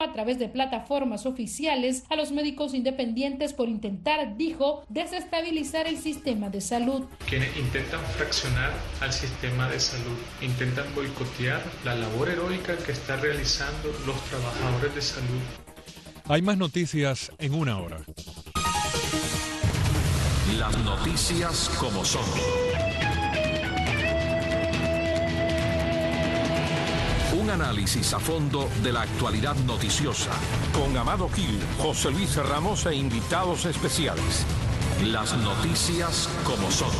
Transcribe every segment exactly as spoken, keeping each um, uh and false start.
a través de plataformas oficiales a los médicos independientes por intentar, dijo, desestabilizar el sistema de salud. Quienes intentan fraccionar al sistema de salud, intentan boicotear la labor heroica que están realizando los trabajadores de salud. Hay más noticias en una hora. Las noticias como son. Un análisis a fondo de la actualidad noticiosa. Con Amado Gil, José Luis Ramos e invitados especiales. Las noticias como son.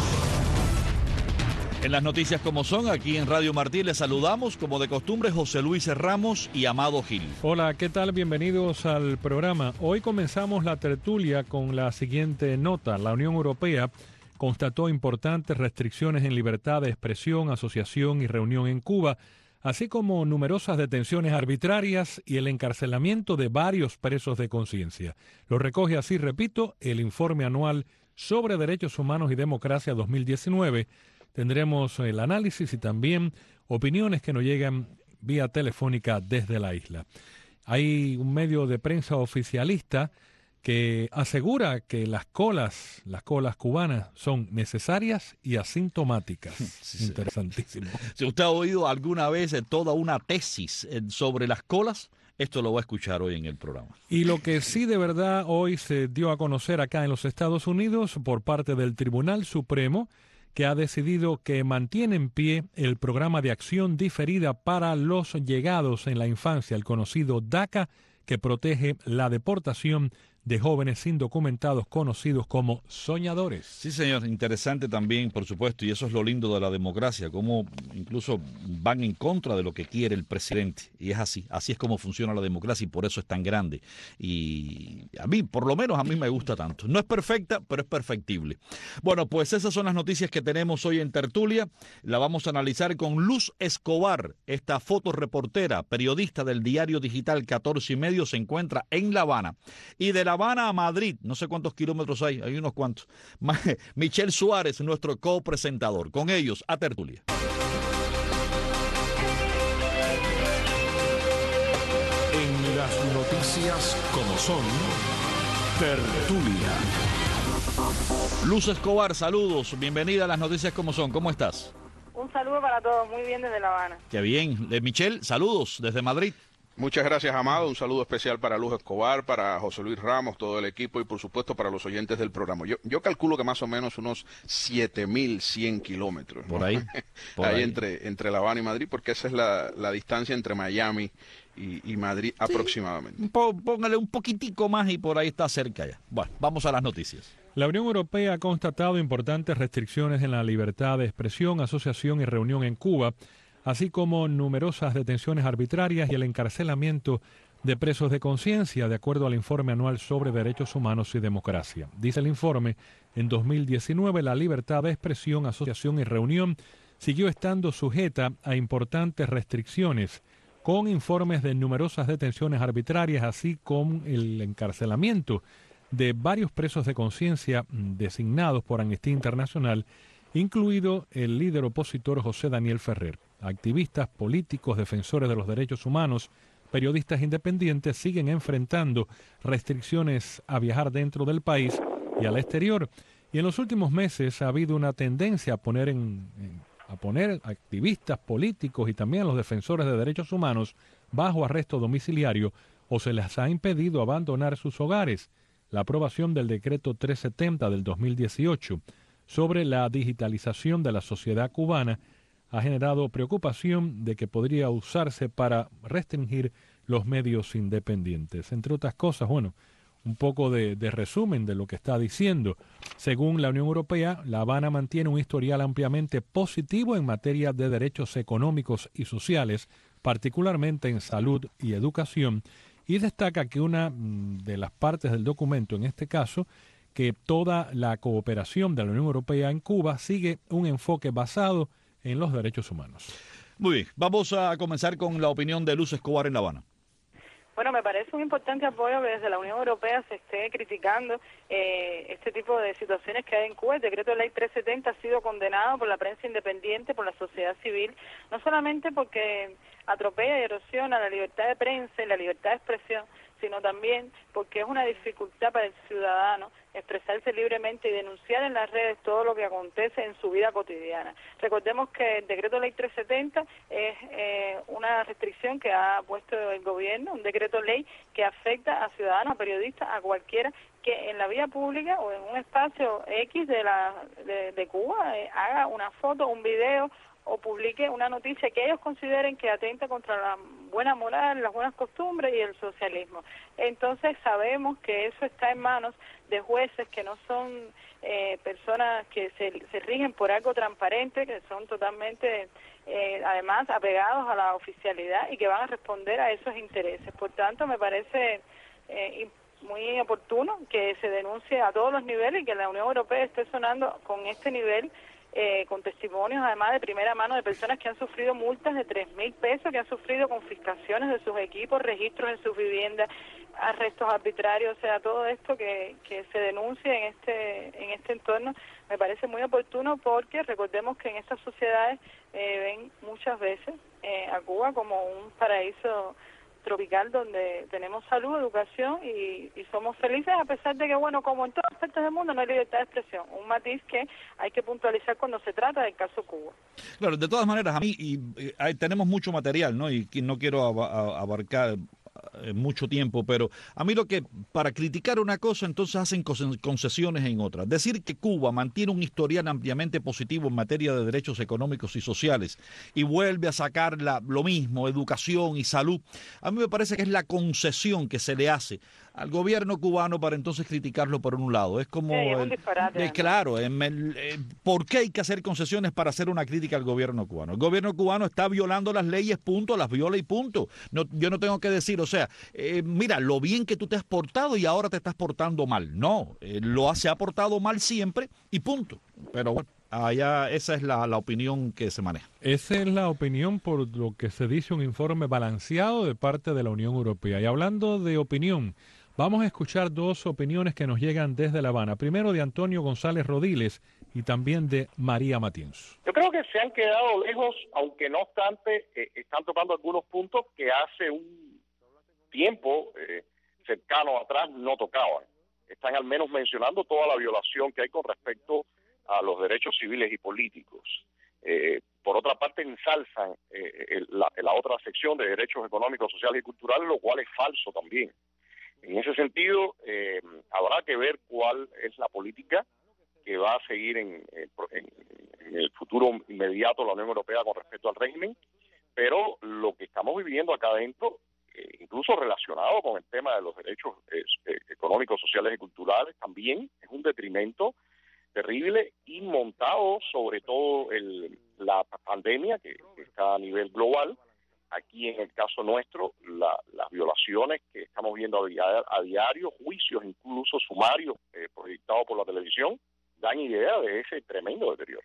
En las noticias como son, aquí en Radio Martí les saludamos, como de costumbre, José Luis Ramos y Amado Gil. Hola, ¿qué tal? Bienvenidos al programa. Hoy comenzamos la tertulia con la siguiente nota. La Unión Europea constató importantes restricciones en libertad de expresión, asociación y reunión en Cuba, así como numerosas detenciones arbitrarias y el encarcelamiento de varios presos de conciencia. Lo recoge así, repito, el informe anual sobre derechos humanos y democracia dos mil diecinueve. Tendremos el análisis y también opiniones que nos llegan vía telefónica desde la isla. Hay un medio de prensa oficialista que asegura que las colas, las colas cubanas son necesarias y asintomáticas. Sí, interesantísimo. Si usted ha oído alguna vez toda una tesis sobre las colas, esto lo va a escuchar hoy en el programa. Y lo que sí de verdad hoy se dio a conocer acá en los Estados Unidos por parte del Tribunal Supremo, que ha decidido que mantiene en pie el programa de acción diferida para los llegados en la infancia, el conocido DACA, que protege la deportación de jóvenes indocumentados conocidos como soñadores. Sí, señor, interesante también, por supuesto, y eso es lo lindo de la democracia, cómo incluso van en contra de lo que quiere el presidente, y es así, así es como funciona la democracia y por eso es tan grande, y a mí, por lo menos a mí me gusta tanto. No es perfecta, pero es perfectible. Bueno, pues esas son las noticias que tenemos hoy en tertulia. La vamos a analizar con Luz Escobar, esta fotoreportera, periodista del diario digital catorce y medio, se encuentra en La Habana, y de La Habana a Madrid, no sé cuántos kilómetros hay, hay unos cuantos. Michelle Suárez, nuestro copresentador. Con ellos, a tertulia. En las noticias como son, tertulia. Luz Escobar, saludos, bienvenida a las noticias como son. ¿Cómo estás? Un saludo para todos, muy bien desde La Habana. Qué bien. De Michelle, saludos desde Madrid. Muchas gracias, Amado. Un saludo especial para Luz Escobar, para José Luis Ramos, todo el equipo y, por supuesto, para los oyentes del programa. Yo, yo calculo que más o menos unos siete mil cien kilómetros, ¿no? Por ahí. Por ahí, ahí. Entre, entre La Habana y Madrid, porque esa es la, la distancia entre Miami y, y Madrid, sí, aproximadamente. Póngale un poquitico más y por ahí está cerca ya. Bueno, vamos a las noticias. La Unión Europea ha constatado importantes restricciones en la libertad de expresión, asociación y reunión en Cuba, así como numerosas detenciones arbitrarias y el encarcelamiento de presos de conciencia, de acuerdo al informe anual sobre derechos humanos y democracia. Dice el informe, en dos mil diecinueve la libertad de expresión, asociación y reunión siguió estando sujeta a importantes restricciones, con informes de numerosas detenciones arbitrarias, así como el encarcelamiento de varios presos de conciencia designados por Amnistía Internacional, incluido el líder opositor José Daniel Ferrer. Activistas, políticos, defensores de los derechos humanos, periodistas independientes siguen enfrentando restricciones a viajar dentro del país y al exterior. Y en los últimos meses ha habido una tendencia a poner, en, en, a poner activistas, políticos y también a los defensores de derechos humanos bajo arresto domiciliario o se les ha impedido abandonar sus hogares. La aprobación del decreto trescientos setenta del dos mil dieciocho sobre la digitalización de la sociedad cubana ha generado preocupación de que podría usarse para restringir los medios independientes. Entre otras cosas, bueno, un poco de, de resumen de lo que está diciendo. Según la Unión Europea, La Habana mantiene un historial ampliamente positivo en materia de derechos económicos y sociales, particularmente en salud y educación, y destaca que una de las partes del documento, en este caso, que toda la cooperación de la Unión Europea en Cuba sigue un enfoque basado en los derechos humanos. Muy bien, vamos a comenzar con la opinión de Luz Escobar en La Habana. Bueno, me parece un importante apoyo que desde la Unión Europea se esté criticando eh, este tipo de situaciones que hay en Cuba. El decreto de ley trescientos setenta ha sido condenado por la prensa independiente, por la sociedad civil, no solamente porque atropella y erosiona la libertad de prensa y la libertad de expresión, sino también porque es una dificultad para el ciudadano expresarse libremente y denunciar en las redes todo lo que acontece en su vida cotidiana. Recordemos que el decreto ley trescientos setenta es eh, una restricción que ha puesto el gobierno, un decreto ley que afecta a ciudadanos, a periodistas, a cualquiera que en la vía pública o en un espacio X de, la, de, de Cuba eh, haga una foto, un video o publique una noticia que ellos consideren que atenta contra la buena moral, las buenas costumbres y el socialismo. Entonces sabemos que eso está en manos de jueces que no son eh, personas que se, se rigen por algo transparente, que son totalmente, eh, además, apegados a la oficialidad y que van a responder a esos intereses. Por tanto, me parece eh, muy oportuno que se denuncie a todos los niveles y que la Unión Europea esté sonando con este nivel, Eh, con testimonios además de primera mano de personas que han sufrido multas de tres mil pesos, que han sufrido confiscaciones de sus equipos, registros en sus viviendas, arrestos arbitrarios, o sea, todo esto que, que se denuncie en este en este entorno me parece muy oportuno, porque recordemos que en estas sociedades eh, ven muchas veces eh, a Cuba como un paraíso tropical donde tenemos salud, educación y, y somos felices, a pesar de que, bueno, como en todas partes del mundo no hay libertad de expresión, un matiz que hay que puntualizar cuando se trata del caso Cuba. Claro, de todas maneras, a mí y, y, hay, tenemos mucho material, ¿no? Y, y no quiero ab, ab, abarcar mucho tiempo, pero a mí lo que, para criticar una cosa, entonces hacen concesiones en otra. Decir que Cuba mantiene un historial ampliamente positivo en materia de derechos económicos y sociales y vuelve a sacar la, lo mismo, educación y salud, a mí me parece que es la concesión que se le hace al gobierno cubano para entonces criticarlo por un lado. Es como, sí, es un el, disparate, eh, claro, el, el, el, ¿por qué hay que hacer concesiones para hacer una crítica al gobierno cubano? El gobierno cubano está violando las leyes, punto, las viola y punto. No, yo no tengo que decir, o sea, eh, mira, lo bien que tú te has portado y ahora te estás portando mal. No, eh, lo se ha portado mal siempre y punto. Pero bueno, allá esa es la, la opinión que se maneja. Esa es la opinión, por lo que se dice un informe balanceado de parte de la Unión Europea. Y hablando de opinión, vamos a escuchar dos opiniones que nos llegan desde La Habana. Primero de Antonio González Rodiles y también de María Matienzo. Yo creo que se han quedado lejos, aunque no obstante eh, están tocando algunos puntos que hace un tiempo eh, cercano atrás no tocaban. Están al menos mencionando toda la violación que hay con respecto a los derechos civiles y políticos. Eh, por otra parte, ensalzan eh, la, la otra sección de derechos económicos, sociales y culturales, lo cual es falso también. En ese sentido, eh, habrá que ver cuál es la política que va a seguir en, en, en el futuro inmediato la Unión Europea con respecto al régimen, pero lo que estamos viviendo acá adentro, eh, incluso relacionado con el tema de los derechos eh, económicos, sociales y culturales, también es un detrimento terrible y montado sobre todo el, la pandemia que, que está a nivel global. Aquí en el caso nuestro, la, las violaciones que estamos viendo a, diario, a diario, juicios incluso sumarios eh, proyectados por la televisión, dan idea de ese tremendo deterioro.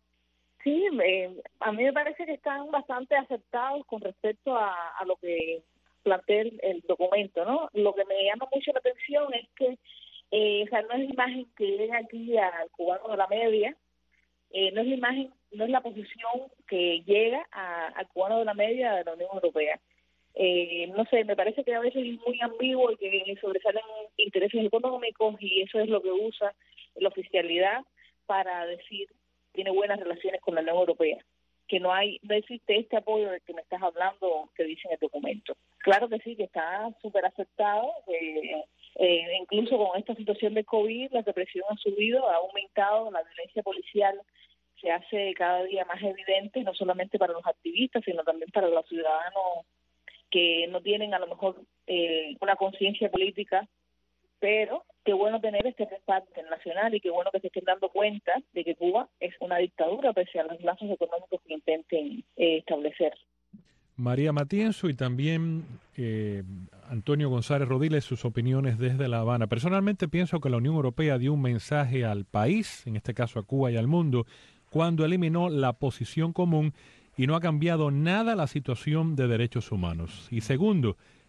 Sí, eh, a mí me parece que están bastante aceptados con respecto a, a lo que plantea el, el documento, ¿no? Lo que me llama mucho la atención es que eh, o sea, no es la imagen que llega aquí al cubano de la media, eh, no es la imagen, no es la posición que llega a, al cubano de la media de la Unión Europea. Eh, no sé, me parece que a veces es muy ambiguo y que sobresalen intereses económicos y eso es lo que usa la oficialidad para decir tiene buenas relaciones con la Unión Europea, que no hay, no existe este apoyo del que me estás hablando que dice en el documento. Claro que sí, que está súper afectado, eh, eh, incluso con esta situación de COVID, la represión ha subido, ha aumentado, la violencia policial se hace cada día más evidente, no solamente para los activistas, sino también para los ciudadanos que no tienen a lo mejor eh, una conciencia política, pero qué bueno tener este respaldo internacional y qué bueno que se estén dando cuenta de que Cuba es una dictadura pese a los lazos económicos que intenten eh, establecer. María Matienzo y también eh, Antonio González Rodiles, sus opiniones desde La Habana. Personalmente pienso que la Unión Europea dio un mensaje al país, en este caso a Cuba y al mundo, cuando eliminó la posición común y no ha cambiado nada la situación de derechos humanos. Y segundo,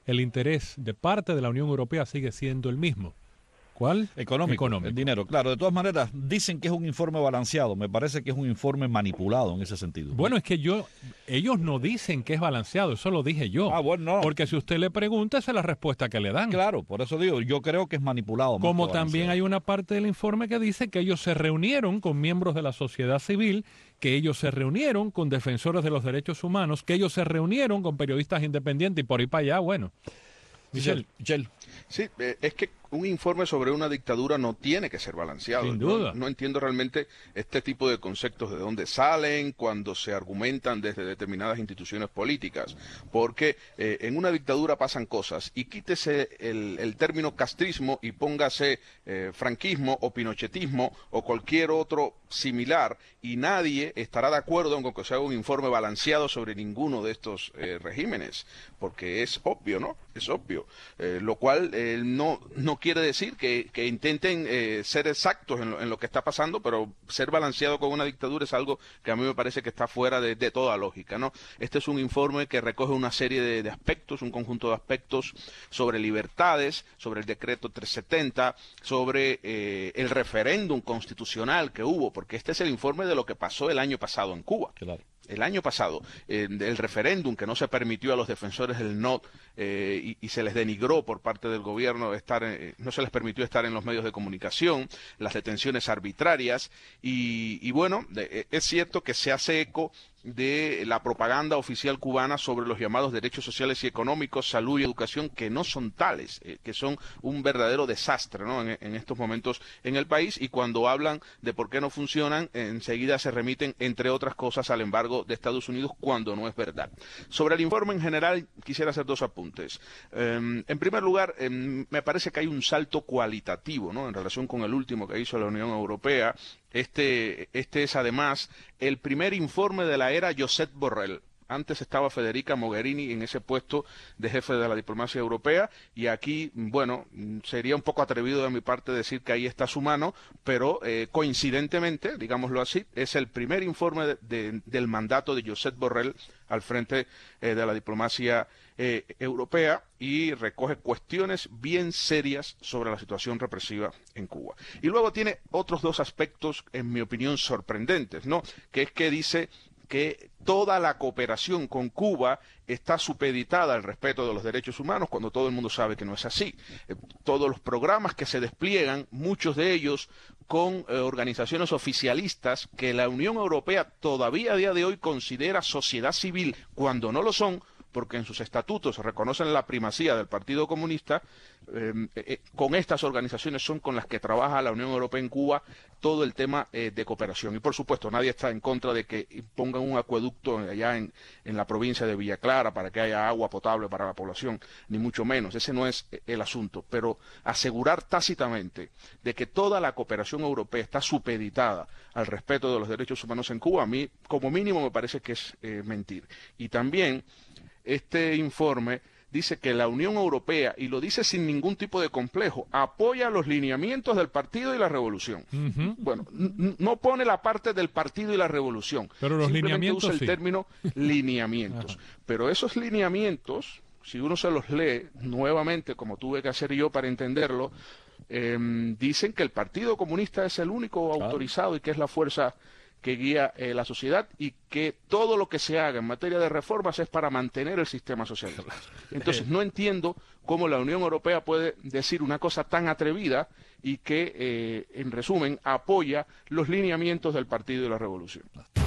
el interés de parte de la Unión Europea sigue siendo el mismo. ¿Cuál? Económico, Económico. El dinero, claro. De todas maneras, dicen que es un informe balanceado. Me parece que es un informe manipulado en ese sentido. Bueno, es que yo, ellos no dicen que es balanceado, eso lo dije yo. Ah, bueno, no. Porque si usted le pregunta, esa es la respuesta que le dan. Claro, por eso digo, yo creo que es manipulado. Como también hay una parte del informe que dice que ellos se reunieron con miembros de la sociedad civil, que ellos se reunieron con defensores de los derechos humanos, que ellos se reunieron con periodistas independientes y por ahí para allá, bueno. Michelle, Michelle. Sí, eh, es que un informe sobre una dictadura no tiene que ser balanceado. Sin duda. No, no entiendo realmente este tipo de conceptos de dónde salen cuando se argumentan desde determinadas instituciones políticas, porque eh, en una dictadura pasan cosas y quítese el, el término castrismo y póngase eh, franquismo o pinochetismo o cualquier otro similar y nadie estará de acuerdo con que se haga un informe balanceado sobre ninguno de estos eh, regímenes, porque es obvio, ¿no? Es obvio, eh, lo cual eh, no, no quiere decir que, que intenten eh, ser exactos en lo, en lo que está pasando, pero ser balanceado con una dictadura es algo que a mí me parece que está fuera de, de toda lógica, ¿no? Este es un informe que recoge una serie de, de aspectos, un conjunto de aspectos sobre libertades, sobre el decreto trescientos setenta, sobre eh, el referéndum constitucional que hubo, porque este es el informe de lo que pasó el año pasado en Cuba. Claro. El año pasado, eh, el referéndum que no se permitió a los defensores del no eh, y, y se les denigró por parte del gobierno estar, eh, no se les permitió estar en los medios de comunicación, las detenciones arbitrarias y, y bueno, de, es cierto que se hace eco de la propaganda oficial cubana sobre los llamados derechos sociales y económicos, salud y educación, que no son tales, eh, que son un verdadero desastre, ¿no? en, en estos momentos en el país, y cuando hablan de por qué no funcionan, enseguida se remiten, entre otras cosas, al embargo de Estados Unidos, cuando no es verdad. Sobre el informe en general, quisiera hacer dos apuntes. Eh, en primer lugar, eh, me parece que hay un salto cualitativo, ¿no? En relación con el último que hizo la Unión Europea. Este, este es además el primer informe de la era Josep Borrell. Antes estaba Federica Mogherini en ese puesto de jefe de la diplomacia europea y aquí, bueno, sería un poco atrevido de mi parte decir que ahí está su mano, pero eh, coincidentemente, digámoslo así, es el primer informe de, de, del mandato de Josep Borrell al frente eh, de la diplomacia eh, europea y recoge cuestiones bien serias sobre la situación represiva en Cuba. Y luego tiene otros dos aspectos, en mi opinión, sorprendentes, ¿no? Que es que dice que toda la cooperación con Cuba está supeditada al respeto de los derechos humanos, cuando todo el mundo sabe que no es así. Eh, todos los programas que se despliegan, muchos de ellos con eh, organizaciones oficialistas que la Unión Europea todavía a día de hoy considera sociedad civil, cuando no lo son, porque en sus estatutos reconocen la primacía del Partido Comunista, eh, eh, con estas organizaciones son con las que trabaja la Unión Europea en Cuba todo el tema eh, de cooperación. Y por supuesto, nadie está en contra de que pongan un acueducto allá en, en la provincia de Villa Clara para que haya agua potable para la población, ni mucho menos. Ese no es el asunto. Pero asegurar tácitamente de que toda la cooperación europea está supeditada al respeto de los derechos humanos en Cuba, a mí, como mínimo, me parece que es eh, mentir. Y también este informe dice que la Unión Europea, y lo dice sin ningún tipo de complejo, apoya los lineamientos del partido y la revolución. Uh-huh. Bueno, no pone la parte del partido y la revolución. Pero los simplemente lineamientos usa el sí. término lineamientos. Uh-huh. Pero esos lineamientos, si uno se los lee nuevamente, como tuve que hacer yo para entenderlo, eh, dicen que el Partido Comunista es el único claro. autorizado y que es la fuerza que guía eh, la sociedad y que todo lo que se haga en materia de reformas es para mantener el sistema socialista. Entonces, no entiendo cómo la Unión Europea puede decir una cosa tan atrevida y que, eh, en resumen, apoya los lineamientos del Partido de la Revolución.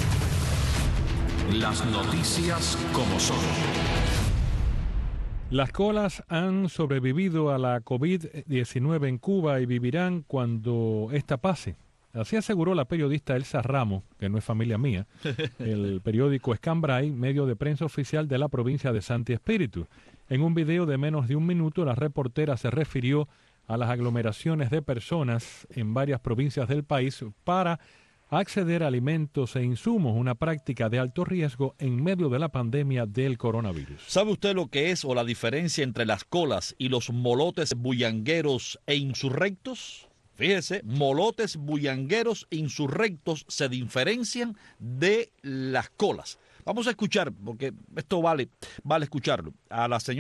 Las noticias como son. Las colas han sobrevivido a la COVID diecinueve en Cuba y vivirán cuando esta pase. Así aseguró la periodista Elsa Ramos, que no es familia mía, el periódico Escambray, medio de prensa oficial de la provincia de Santi Espíritu. En un video de menos de un minuto, la reportera se refirió a las aglomeraciones de personas en varias provincias del país para acceder a alimentos e insumos, una práctica de alto riesgo en medio de la pandemia del coronavirus. ¿Sabe usted lo que es o la diferencia entre las colas y los molotes bullangueros e insurrectos? Fíjese, molotes bullangueros insurrectos se diferencian de las colas. Vamos a escuchar, porque esto vale, vale escucharlo, a la señora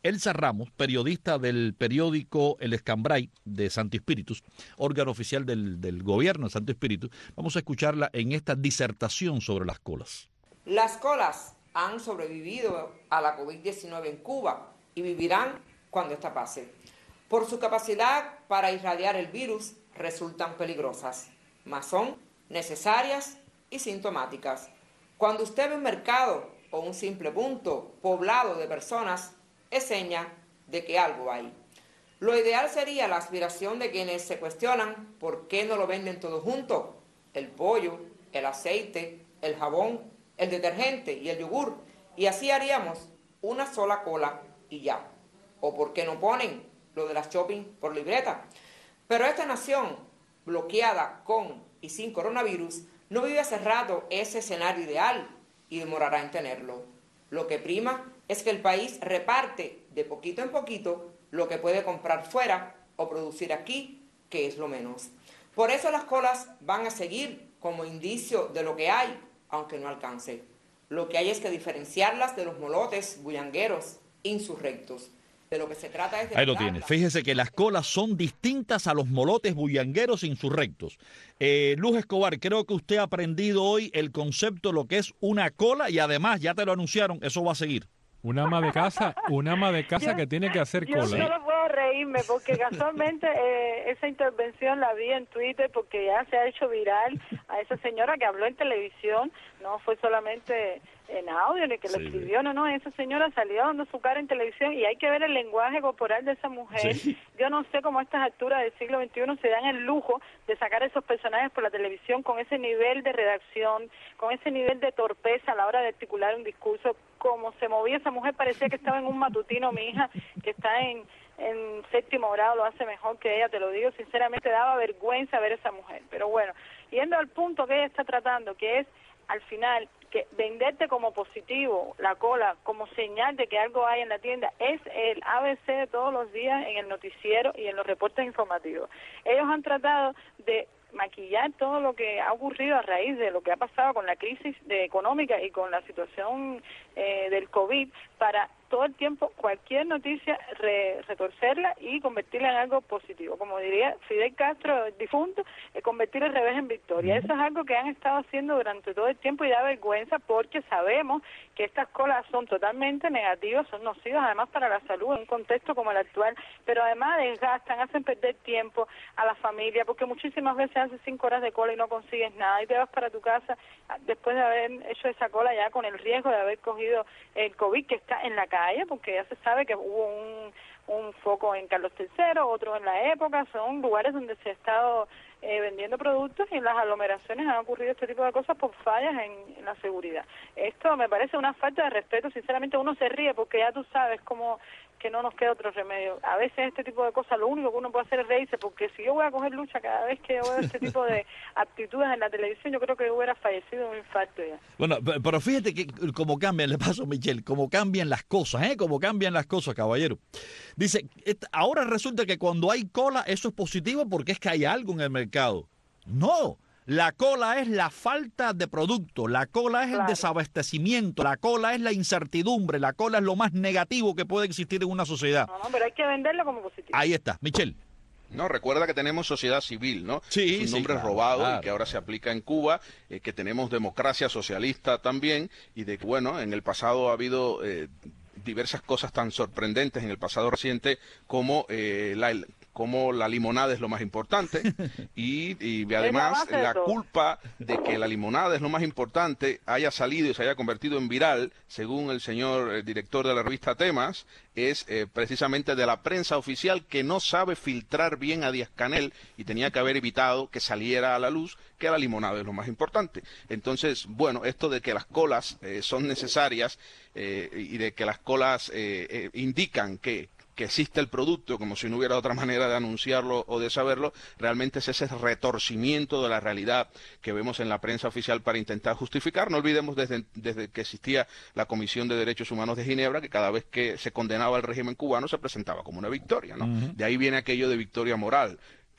Elsa Ramos, periodista del periódico El Escambray de Santo Espíritus, órgano oficial del, del gobierno de Santo Espíritu. Vamos a escucharla en esta disertación sobre las colas. Las colas han sobrevivido a la COVID diecinueve en Cuba y vivirán cuando esta pase. Por su capacidad para irradiar el virus, resultan peligrosas, mas son necesarias y sintomáticas. Cuando usted ve un mercado o un simple punto poblado de personas, es seña de que algo hay. Lo ideal sería la aspiración de quienes se cuestionan por qué no lo venden todo junto: el pollo, el aceite, el jabón, el detergente y el yogur, y así haríamos una sola cola y ya. O por qué no ponen lo de las shopping por libreta. Pero esta nación, bloqueada con y sin coronavirus, no vive hace rato ese escenario ideal y demorará en tenerlo. Lo que prima es que el país reparte de poquito en poquito lo que puede comprar fuera o producir aquí, que es lo menos. Por eso las colas van a seguir como indicio de lo que hay, aunque no alcance. Lo que hay es que diferenciarlas de los molotes bullangueros insurrectos. De lo que se trata es de... Ahí lo tiene. Fíjese que las colas son distintas a los molotes bullangueros insurrectos. Eh, Luz Escobar, creo que usted ha aprendido hoy el concepto de lo que es una cola y además, ya te lo anunciaron, eso va a seguir. Un ama de casa, un ama de casa yo, que tiene que hacer yo cola. Yo no puedo reírme porque casualmente eh, esa intervención la vi en Twitter porque ya se ha hecho viral a esa señora que habló en televisión, no fue solamente en audio ni que lo sí. escribió, no, no, esa señora salió dando su cara en televisión y hay que ver el lenguaje corporal de esa mujer. Sí. Yo no sé cómo a estas alturas del siglo veintiuno se dan el lujo de sacar esos personajes por la televisión con ese nivel de redacción, con ese nivel de torpeza a la hora de articular un discurso. Como se movía esa mujer, parecía que estaba en un matutino. Mi hija, que está en, en séptimo grado, lo hace mejor que ella, te lo digo sinceramente, daba vergüenza ver a esa mujer. Pero bueno, yendo al punto que ella está tratando, que es, al final, que venderte como positivo la cola, como señal de que algo hay en la tienda, es el A B C de todos los días en el noticiero y en los reportes informativos. Ellos han tratado de maquillar todo lo que ha ocurrido a raíz de lo que ha pasado con la crisis de económica y con la situación eh, del COVID para todo el tiempo cualquier noticia re, retorcerla y convertirla en algo positivo. Como diría Fidel Castro, el difunto, eh, convertir el revés en victoria. Eso es algo que han estado haciendo durante todo el tiempo y da vergüenza porque sabemos que estas colas son totalmente negativas, son nocivas además para la salud en un contexto como el actual, pero además desgastan, hacen perder tiempo a la familia porque muchísimas veces haces cinco horas de cola y no consigues nada y te vas para tu casa después de haber hecho esa cola ya con el riesgo de haber cogido el COVID que está en la calle, porque ya se sabe que hubo un, un foco en Carlos tercero, otro en la época, son lugares donde se ha estado eh, vendiendo productos y en las aglomeraciones han ocurrido este tipo de cosas por fallas en, en la seguridad. Esto me parece una falta de respeto, sinceramente uno se ríe porque ya tú sabes cómo que no nos queda otro remedio. A veces este tipo de cosas lo único que uno puede hacer es reírse, porque si yo voy a coger lucha cada vez que yo veo este tipo de actitudes en la televisión, yo creo que yo hubiera fallecido de un infarto ya. Bueno, pero fíjate que como cambian, le paso a Michelle, como cambian las cosas, ¿eh? Como cambian las cosas, caballero. Dice, ahora resulta que cuando hay cola eso es positivo porque es que hay algo en el mercado. No. La cola es la falta de producto, la cola es claro. el desabastecimiento, la cola es la incertidumbre, la cola es lo más negativo que puede existir en una sociedad. No, no, pero hay que venderlo como positivo. Ahí está, Michelle. No, recuerda que tenemos sociedad civil, ¿no? Sí, es un sí, nombre claro, robado claro. y que ahora se aplica en Cuba, eh, que tenemos democracia socialista también y de que, bueno, en el pasado ha habido eh, diversas cosas tan sorprendentes en el pasado reciente como eh, la... como la limonada es lo más importante y, y además la culpa de que la limonada es lo más importante haya salido y se haya convertido en viral, según el señor el director de la revista Temas, es eh, precisamente de la prensa oficial que no sabe filtrar bien a Díaz-Canel y tenía que haber evitado que saliera a la luz que la limonada es lo más importante. Entonces, bueno, esto de que las colas eh, son necesarias eh, y de que las colas eh, eh, indican que que existe el producto, como si no hubiera otra manera de anunciarlo o de saberlo, realmente es ese retorcimiento de la realidad que vemos en la prensa oficial para intentar justificar. No olvidemos desde, desde que existía la Comisión de Derechos Humanos de Ginebra, que cada vez que se condenaba el régimen cubano se presentaba como una victoria, ¿no? Uh-huh. De ahí viene aquello de victoria moral, que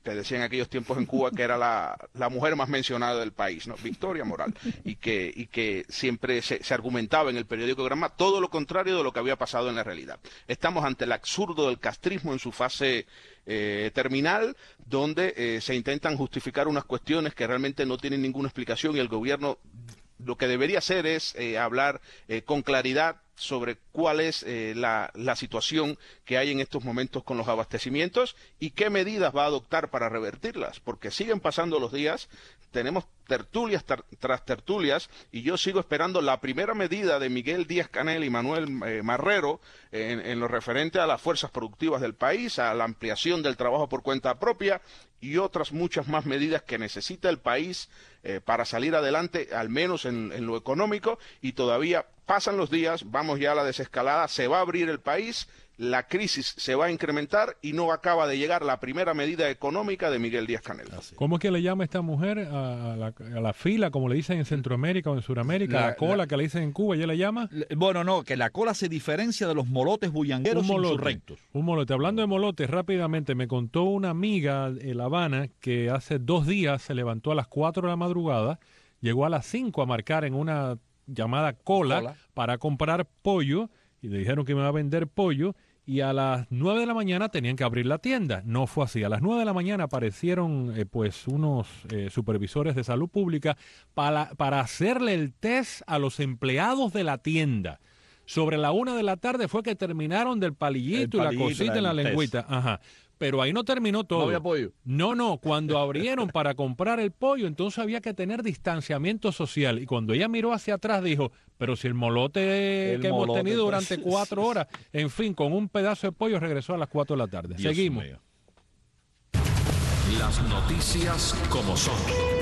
te decía en aquellos tiempos en Cuba que era la, la mujer más mencionada del país, ¿no? Victoria Moral, y que, y que siempre se, se argumentaba en el periódico Granma todo lo contrario de lo que había pasado en la realidad. Estamos ante el absurdo del castrismo en su fase eh, terminal, donde eh, se intentan justificar unas cuestiones que realmente no tienen ninguna explicación, y el gobierno lo que debería hacer es eh, hablar eh, con claridad sobre cuál es eh, la, la situación que hay en estos momentos con los abastecimientos y qué medidas va a adoptar para revertirlas, porque siguen pasando los días, tenemos tertulias tar, tras tertulias, y yo sigo esperando la primera medida de Miguel Díaz-Canel y Manuel eh, Marrero en, en lo referente a las fuerzas productivas del país, a la ampliación del trabajo por cuenta propia y otras muchas más medidas que necesita el país eh, para salir adelante, al menos en, en lo económico, y todavía pasan los días, vamos ya a la desescalada, se va a abrir el país, la crisis se va a incrementar y no acaba de llegar la primera medida económica de Miguel Díaz-Canel. ¿Cómo es que le llama esta mujer a la, a la fila, como le dicen en Centroamérica o en Sudamérica, la, la cola la, que le dicen en Cuba, ella le llama? Bueno, no, que la cola se diferencia de los molotes bullangueros insurrectos. Un molote. Hablando de molotes, rápidamente, me contó una amiga en La Habana que hace dos días se levantó a las cuatro de la madrugada, llegó a las cinco a marcar en una llamada cola, cola para comprar pollo, y le dijeron que me iba a vender pollo, y a las nueve de la mañana tenían que abrir la tienda. No fue así. A las nueve de la mañana aparecieron eh, pues unos eh, supervisores de salud pública para, para hacerle el test a los empleados de la tienda. Sobre la una de la tarde fue que terminaron del palillito, palillito y la cosita en la lengüita. Ajá. Pero ahí no terminó todo. No había pollo. No, no. Cuando abrieron para comprar el pollo, entonces había que tener distanciamiento social. Y cuando ella miró hacia atrás, dijo, pero si el molote el que molote, hemos tenido durante pues, cuatro horas, en fin, con un pedazo de pollo regresó a las cuatro de la tarde. Dios Seguimos. Mío. Las noticias como son.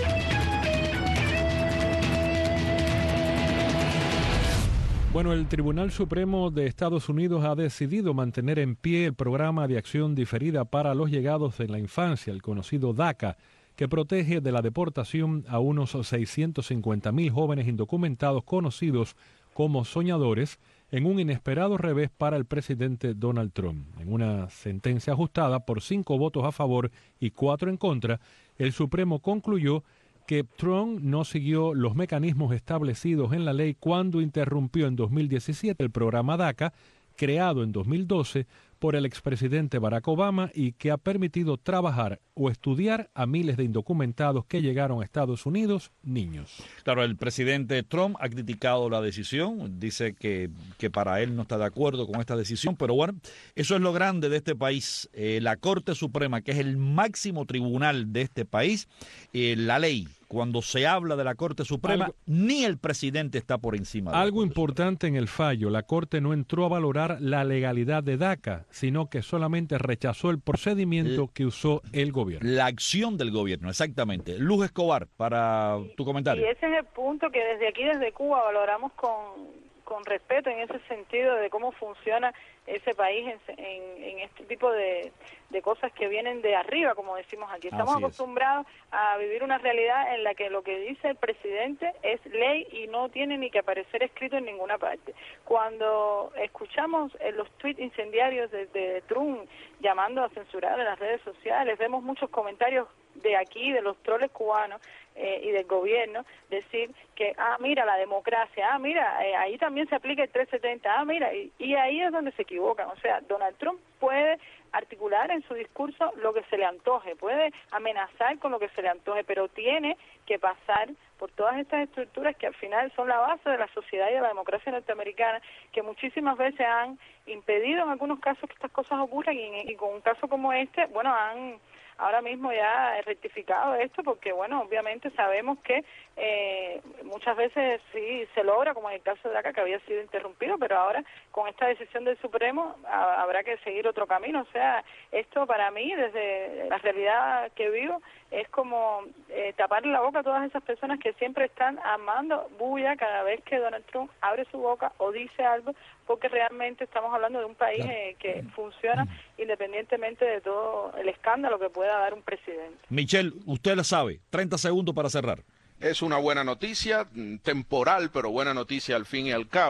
Bueno, el Tribunal Supremo de Estados Unidos ha decidido mantener en pie el programa de acción diferida para los llegados en la infancia, el conocido DACA, que protege de la deportación a unos seiscientos cincuenta mil jóvenes indocumentados conocidos como soñadores, en un inesperado revés para el presidente Donald Trump. En una sentencia ajustada por cinco votos a favor y cuatro en contra, el Supremo concluyó que Trump no siguió los mecanismos establecidos en la ley cuando interrumpió en dos mil diecisiete el programa DACA, creado en dos mil doce por el expresidente Barack Obama y que ha permitido trabajar o estudiar a miles de indocumentados que llegaron a Estados Unidos, niños. Claro, el presidente Trump ha criticado la decisión, dice que, que para él no está de acuerdo con esta decisión, pero bueno, eso es lo grande de este país. Eh, la Corte Suprema, que es el máximo tribunal de este país, eh, la ley, cuando se habla de la Corte Suprema, algo, ni el presidente está por encima de la Algo Corte importante Suprema. En el fallo, la Corte no entró a valorar la legalidad de DACA, sino que solamente rechazó el procedimiento el, que usó el gobierno. La acción del gobierno, exactamente. Luz Escobar, para tu comentario. Y ese es el punto que desde aquí, desde Cuba, valoramos con, con respeto en ese sentido de cómo funciona ese país en, en, en este tipo de, de cosas que vienen de arriba, como decimos aquí. Estamos Así acostumbrados es. a vivir una realidad en la que lo que dice el presidente es ley y no tiene ni que aparecer escrito en ninguna parte. Cuando escuchamos en los tweets incendiarios de, de Trump llamando a censurar en las redes sociales, vemos muchos comentarios de aquí, de los troles cubanos eh, y del gobierno, decir que, ah, mira, la democracia, ah, mira, eh, ahí también se aplica el trescientos setenta, ah, mira, y, y ahí es donde se equivocan. O sea, Donald Trump puede articular en su discurso lo que se le antoje, puede amenazar con lo que se le antoje, pero tiene que pasar por todas estas estructuras que al final son la base de la sociedad y de la democracia norteamericana, que muchísimas veces han impedido en algunos casos que estas cosas ocurran, y, y con un caso como este, bueno, han ahora mismo ya he rectificado esto porque, bueno, obviamente sabemos que eh, muchas veces sí se logra, como en el caso de DACA, que había sido interrumpido, pero ahora con esta decisión del Supremo a, habrá que seguir otro camino. O sea, esto para mí, desde la realidad que vivo, es como eh, taparle la boca a todas esas personas que siempre están armando bulla cada vez que Donald Trump abre su boca o dice algo, porque realmente estamos hablando de un país eh, que funciona independientemente de todo el escándalo que pueda dar un presidente. Michelle, usted la sabe, treinta segundos para cerrar. Es una buena noticia, temporal, pero buena noticia al fin y al cabo.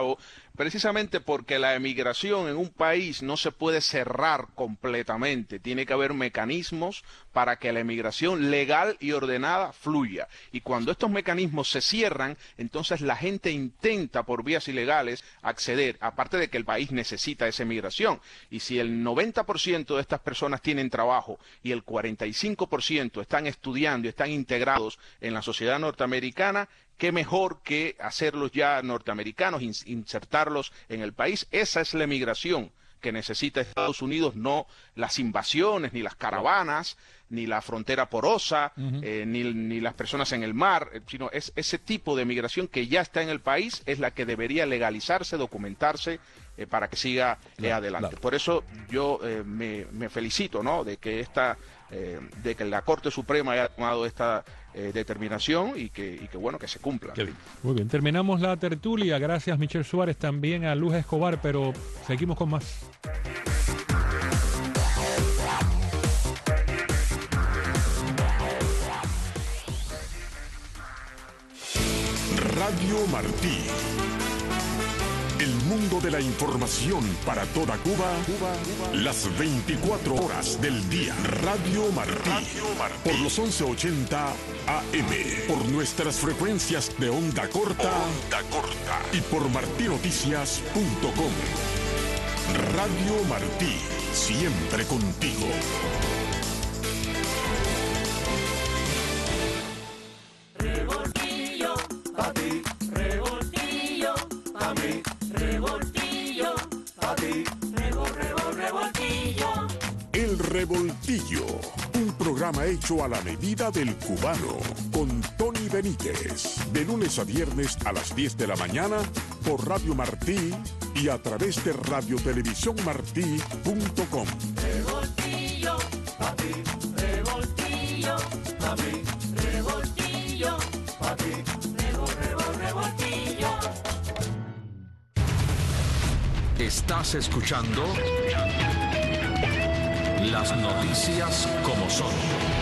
precisamente porque la emigración en un país no se puede cerrar completamente, tiene que haber mecanismos para que la emigración legal y ordenada fluya. Y cuando estos mecanismos se cierran, entonces la gente intenta por vías ilegales acceder, aparte de que el país necesita esa emigración. Y si el noventa por ciento de estas personas tienen trabajo y el cuarenta y cinco por ciento están estudiando y están integrados en la sociedad norteamericana, qué mejor que hacerlos ya norteamericanos, insertarlos en el país. Esa es la emigración que necesita Estados Unidos, no las invasiones, ni las caravanas, ni la frontera porosa, uh-huh. eh, ni, ni las personas en el mar, sino es ese tipo de migración que ya está en el país, es la que debería legalizarse, documentarse, eh, para que siga eh, claro, adelante. Claro. Por eso yo eh, me, me felicito, ¿no?, de que esta, eh, de que la Corte Suprema haya tomado esta eh, determinación y que, y que bueno, que se cumpla. Bien. Muy bien, terminamos la tertulia. Gracias, Michelle Suárez, también a Luz Escobar, pero seguimos con más. Radio Martí. El mundo de la información para toda Cuba, Cuba, Cuba. Las veinticuatro horas del día. Radio Martí. Radio Martí. Por los once ochenta A M. Por nuestras frecuencias de onda corta. Onda corta. Y por martinoticias punto com. Radio Martí. Siempre contigo. Revoltillo, papi. Revoltillo, papi. Revoltillo, papi. Revol, revol, revoltillo. El Revoltillo, un programa hecho a la medida del cubano, con Tony Benítez, de lunes a viernes a las diez de la mañana por Radio Martí y a través de radio televisión martí punto com. Revoltillo, papi. Revoltillo, papi. Revoltillo, papi. Revol, revol, revoltillo. Estás escuchando las noticias como son.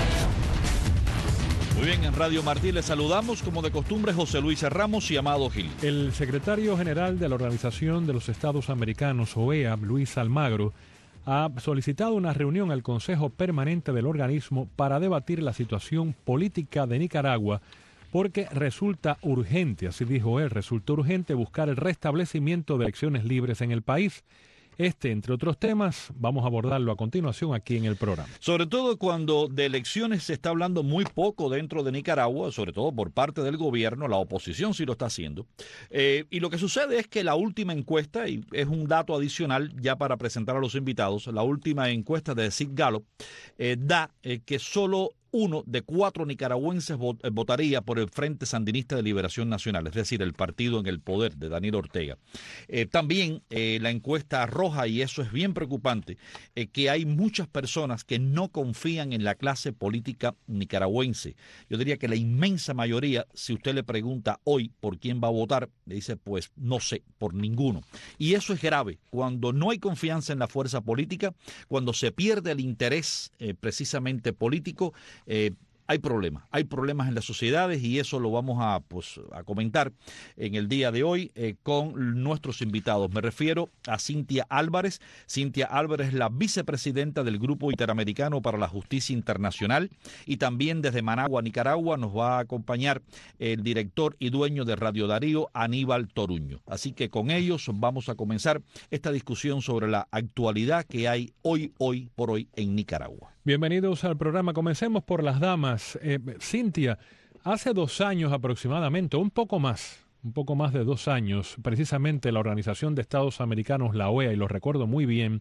Muy bien, en Radio Martí les saludamos como de costumbre José Luis Ramos y Amado Gil. El secretario general de la Organización de los Estados Americanos, O E A, Luis Almagro, ha solicitado una reunión al Consejo Permanente del organismo para debatir la situación política de Nicaragua, porque resulta urgente, así dijo él, resulta urgente buscar el restablecimiento de elecciones libres en el país. Este, entre otros temas, vamos a abordarlo a continuación aquí en el programa. Sobre todo cuando de elecciones se está hablando muy poco dentro de Nicaragua, sobre todo por parte del gobierno, la oposición sí lo está haciendo. Eh, y lo que sucede es que la última encuesta, y es un dato adicional ya para presentar a los invitados, la última encuesta de Sid Gallup eh, da eh, que solo uno de cuatro nicaragüenses votaría por el Frente Sandinista de Liberación Nacional, es decir, el partido en el poder de Daniel Ortega. Eh, también eh, la encuesta arroja, y eso es bien preocupante, eh, que hay muchas personas que no confían en la clase política nicaragüense. Yo diría que la inmensa mayoría, si usted le pregunta hoy por quién va a votar, le dice, pues no sé, por ninguno. Y eso es grave. Cuando no hay confianza en la fuerza política, cuando se pierde el interés eh, precisamente político, Eh, hay problemas, hay problemas en las sociedades y eso lo vamos a, pues, a comentar en el día de hoy eh, con nuestros invitados. Me refiero a Cintia Álvarez. Cintia Álvarez es la vicepresidenta del Grupo Interamericano para la Justicia Internacional y también desde Managua, Nicaragua, nos va a acompañar el director y dueño de Radio Darío, Aníbal Toruño. Así que con ellos vamos a comenzar esta discusión sobre la actualidad que hay hoy, hoy por hoy en Nicaragua. Bienvenidos al programa. Comencemos por las damas. Eh, Cintia, hace dos años aproximadamente, un poco más, un poco más de dos años, precisamente la Organización de Estados Americanos, la O E A, y lo recuerdo muy bien,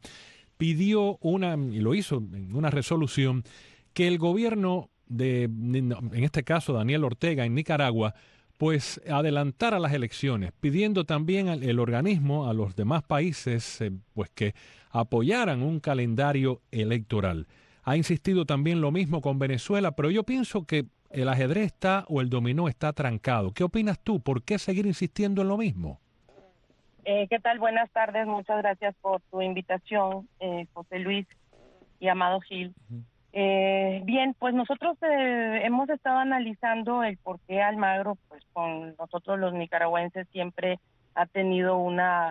pidió una, y lo hizo en una resolución, que el gobierno de, en este caso Daniel Ortega en Nicaragua, pues adelantara las elecciones, pidiendo también al el organismo, a los demás países, eh, pues que apoyaran un calendario electoral. Ha insistido también lo mismo con Venezuela, pero yo pienso que el ajedrez está o el dominó está trancado. ¿Qué opinas tú? ¿Por qué seguir insistiendo en lo mismo? Eh, ¿Qué tal? Buenas tardes. Muchas gracias por tu invitación, eh, José Luis y Amado Gil. Uh-huh. Eh, bien, pues nosotros eh, hemos estado analizando el por qué Almagro, pues con nosotros los nicaragüenses siempre ha tenido una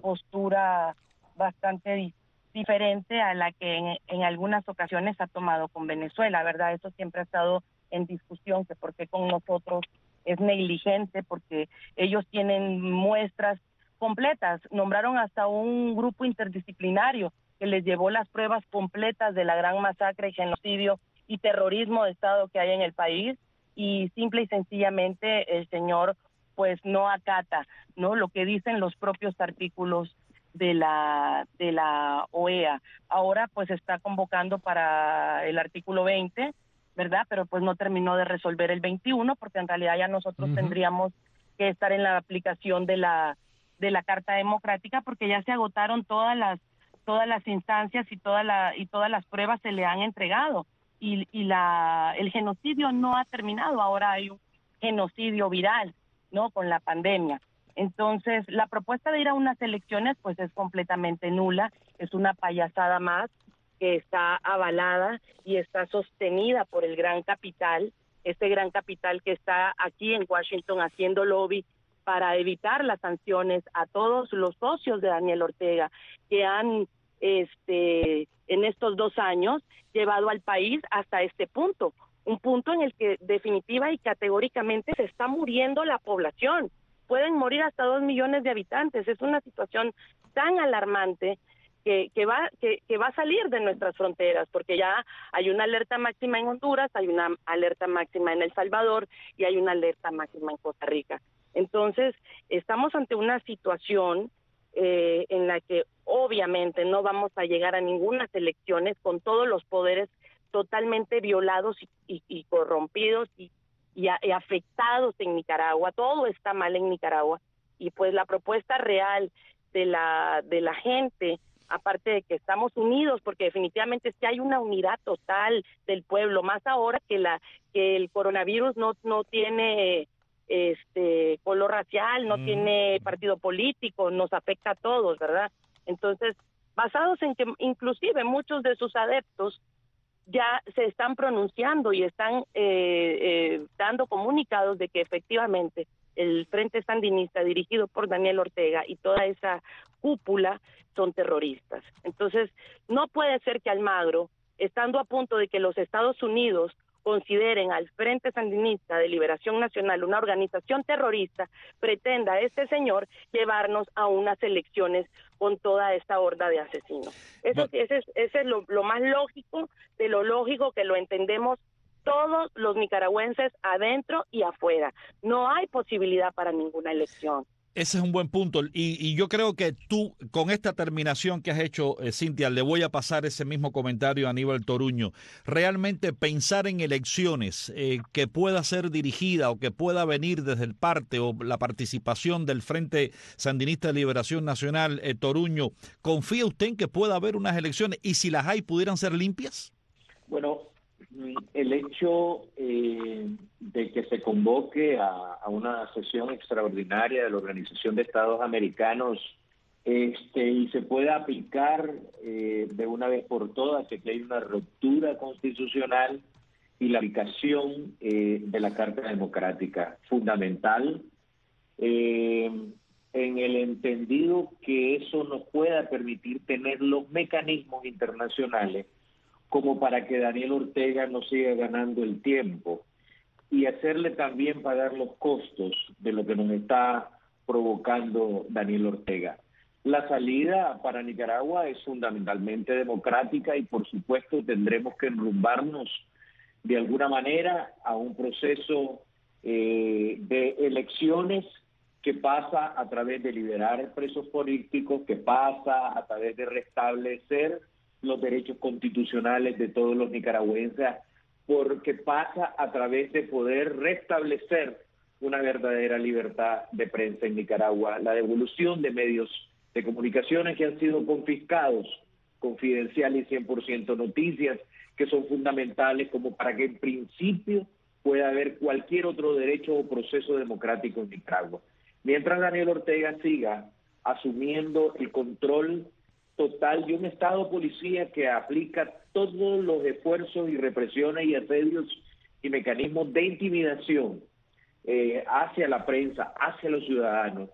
postura bastante di- diferente a la que en, en algunas ocasiones ha tomado con Venezuela, ¿verdad? Eso siempre ha estado en discusión, que por qué con nosotros es negligente, porque ellos tienen muestras completas. Nombraron hasta un grupo interdisciplinario que les llevó las pruebas completas de la gran masacre y genocidio y terrorismo de Estado que hay en el país, y simple y sencillamente el señor pues no acata, ¿no?, lo que dicen los propios artículos de la de la O E A. Ahora pues está convocando para el artículo veinte, ¿verdad? Pero pues no terminó de resolver el veintiuno, porque en realidad ya nosotros uh-huh. tendríamos que estar en la aplicación de la de la Carta Democrática, porque ya se agotaron todas las todas las instancias y toda la y todas las pruebas se le han entregado, y y la el genocidio no ha terminado. Ahora hay un genocidio viral, ¿no?, con la pandemia. Entonces, la propuesta de ir a unas elecciones pues es completamente nula, es una payasada más que está avalada y está sostenida por el gran capital, este gran capital que está aquí en Washington haciendo lobby para evitar las sanciones a todos los socios de Daniel Ortega, que han este en estos dos años llevado al país hasta este punto, un punto en el que definitiva y categóricamente se está muriendo la población. Pueden morir hasta dos millones de habitantes. Es una situación tan alarmante que, que va que, que va a salir de nuestras fronteras, porque ya hay una alerta máxima en Honduras, hay una alerta máxima en El Salvador y hay una alerta máxima en Costa Rica. Entonces, estamos ante una situación eh, en la que obviamente no vamos a llegar a ninguna elecciones con todos los poderes totalmente violados y, y, y corrompidos y Y, a, y afectados en Nicaragua. Todo está mal en Nicaragua, y pues la propuesta real de la de la gente, aparte de que estamos unidos, porque definitivamente sí hay una unidad total del pueblo, más ahora que la que el coronavirus no no tiene este color racial, no mm. tiene partido político, nos afecta a todos, ¿verdad? Entonces, basados en que inclusive muchos de sus adeptos ya se están pronunciando y están eh, eh, dando comunicados de que efectivamente el Frente Sandinista dirigido por Daniel Ortega y toda esa cúpula son terroristas. Entonces, no puede ser que Almagro, estando a punto de que los Estados Unidos consideren al Frente Sandinista de Liberación Nacional una organización terrorista, pretenda este señor llevarnos a unas elecciones con toda esta horda de asesinos. Eso, no. Ese es, ese es lo, lo más lógico de lo lógico, que lo entendemos todos los nicaragüenses adentro y afuera. No hay posibilidad para ninguna elección. Ese es un buen punto, y, y yo creo que tú, con esta terminación que has hecho, eh, Cintia, le voy a pasar ese mismo comentario a Aníbal Toruño. Realmente pensar en elecciones eh, que pueda ser dirigida o que pueda venir desde el parte o la participación del Frente Sandinista de Liberación Nacional, eh, Toruño, ¿confía usted en que pueda haber unas elecciones, y si las hay, pudieran ser limpias? Bueno, el hecho eh, de que se convoque a, a una sesión extraordinaria de la Organización de Estados Americanos este, y se pueda aplicar eh, de una vez por todas que hay una ruptura constitucional y la aplicación eh, de la Carta Democrática, fundamental, eh, en el entendido que eso nos pueda permitir tener los mecanismos internacionales como para que Daniel Ortega no siga ganando el tiempo, y hacerle también pagar los costos de lo que nos está provocando Daniel Ortega. La salida para Nicaragua es fundamentalmente democrática, y por supuesto tendremos que enrumbarnos de alguna manera a un proceso eh, de elecciones que pasa a través de liberar presos políticos, que pasa a través de restablecer los derechos constitucionales de todos los nicaragüenses, porque pasa a través de poder restablecer una verdadera libertad de prensa en Nicaragua, la devolución de medios de comunicaciones que han sido confiscados, Confidencial y cien por ciento Noticias, que son fundamentales como para que en principio pueda haber cualquier otro derecho o proceso democrático en Nicaragua. Mientras Daniel Ortega siga asumiendo el control total de un Estado policía que aplica todos los esfuerzos y represiones y asedios y mecanismos de intimidación eh, hacia la prensa, hacia los ciudadanos,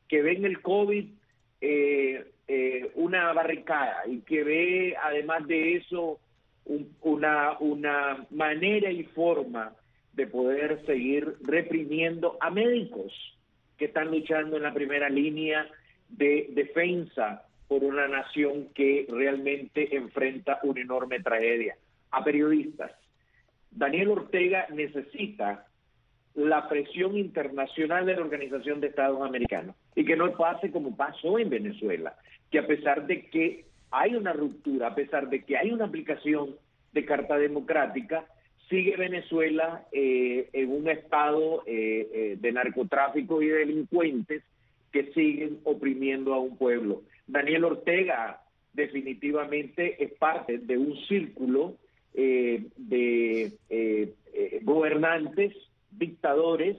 que ve en el COVID eh, eh, una barricada y que ve además de eso un, una, una manera y forma de poder seguir reprimiendo a médicos que están luchando en la primera línea de defensa por una nación que realmente enfrenta una enorme tragedia, a periodistas. Daniel Ortega necesita la presión internacional de la Organización de Estados Americanos y que no pase como pasó en Venezuela, que a pesar de que hay una ruptura, a pesar de que hay una aplicación de Carta Democrática, sigue Venezuela eh, en un estado eh, eh, de narcotráfico y de delincuentes que siguen oprimiendo a un pueblo. Daniel Ortega definitivamente es parte de un círculo eh, de eh, eh, gobernantes, dictadores,